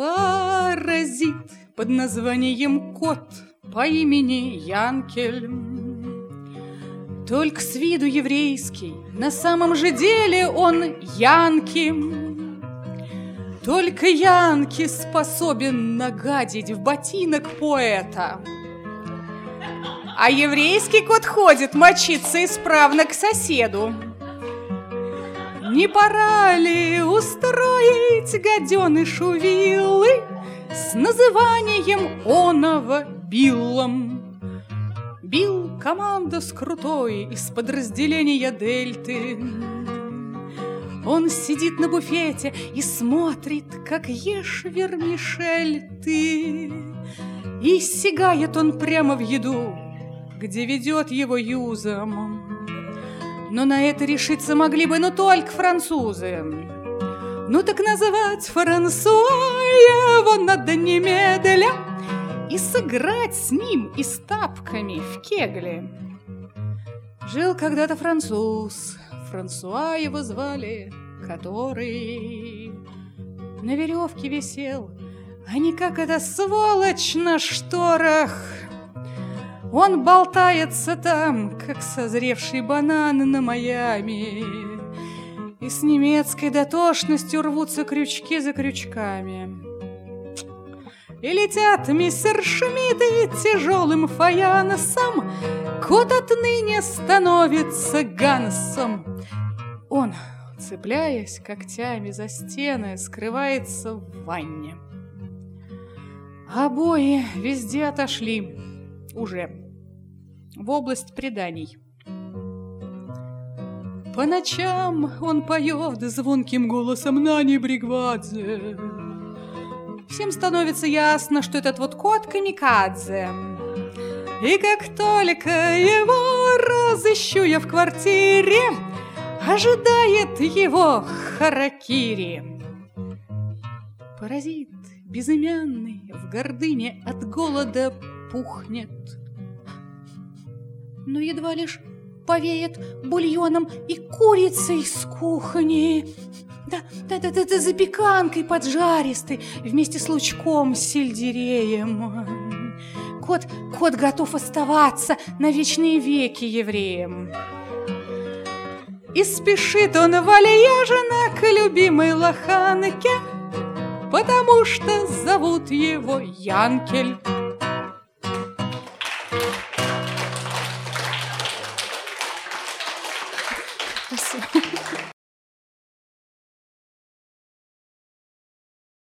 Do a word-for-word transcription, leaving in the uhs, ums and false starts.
Паразит под названием кот по имени Янкель. Только с виду еврейский, на самом же деле он янки. Только янки способен нагадить в ботинок поэта. А еврейский кот ходит мочиться исправно к соседу. Не пора ли устроить гаденышу виллы с называнием оного Биллом? Билл — команда с крутой из подразделения Дельты. Он сидит на буфете и смотрит, как ешь вермишель ты. И сигает он прямо в еду, где ведет его юзом. Но на это решиться могли бы, но только французы. Ну так называть Франсуа его надо немедля и сыграть с ним и с тапками в кегли. Жил когда-то француз, Франсуа его звали, который на веревке висел, а не как эта сволочь на шторах. Он болтается там, как созревший банан на Майами, и с немецкой дотошностью рвутся крючки за крючками. И летят мессершмитты тяжелым фаянсом, кот отныне становится Гансом. Он, цепляясь когтями за стены, скрывается в ванне. Обои везде отошли уже в область преданий. По ночам он поет звонким голосом Нани Бригвадзе. Всем становится ясно, что этот вот кот камикадзе. И как только его разыщу я в квартире, ожидает его харакири. Паразит безымянный в гордыне от голода пухнет, но едва лишь повеет бульоном и курицей с кухни. Да, да, да, да, да, запеканкой поджаристой вместе с лучком с сельдереем. Кот, кот готов оставаться на вечные веки евреем. И спешит он вальяжно к любимой лоханке, потому что зовут его Янкель. Спасибо.